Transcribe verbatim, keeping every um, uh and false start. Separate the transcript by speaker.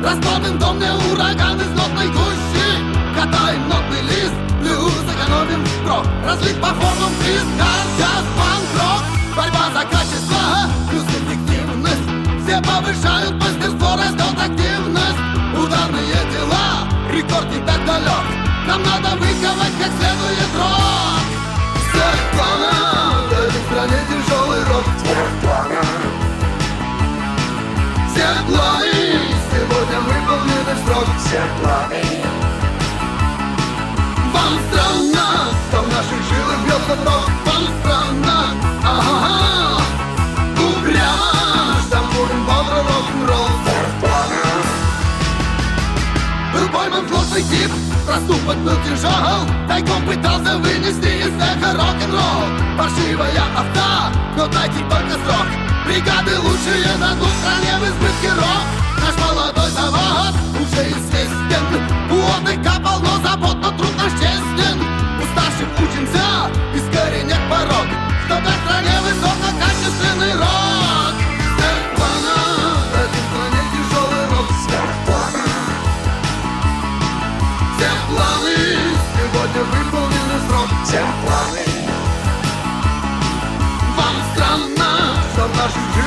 Speaker 1: Раскладываем дом, мне ураган из нотной гущи. Катаем нотный лист, блюз, экономим крок. Разлит по формам твист, джаз, панк-рок. Борьба за качество, плюс эффективность. Все повышают мастерство, растет активность. Ударные дела, рекорд не так далек. Нам надо выковать как следует рок. Сверхплана, в этой стране тяжелый рок. Сверхплана. Все планы сегодня выполнены в срок. Все планы. Вам странно, что в наших жилах бьется ток. Вам странно, ага, упрямо штампуем бодро рок-н-ролл. Был пойман сложный тип, проступок был тяжел. Тайком пытался вынести из цеха рок-н-ролл. Паршивая авто, но дайте только срок. Бригады лучшие дадут стране в избытке рок. Наш молодой завод уже известен. У ОТК полно забот, но труд наш честен. У старших учимся искоренять порог. Чтобы в стране высококачественный рок. Сверхплана, в этой стране тяжелый рок. Сверхплана. Все планы сегодня выполнены в срок. Все планы. Вам странно, что в наших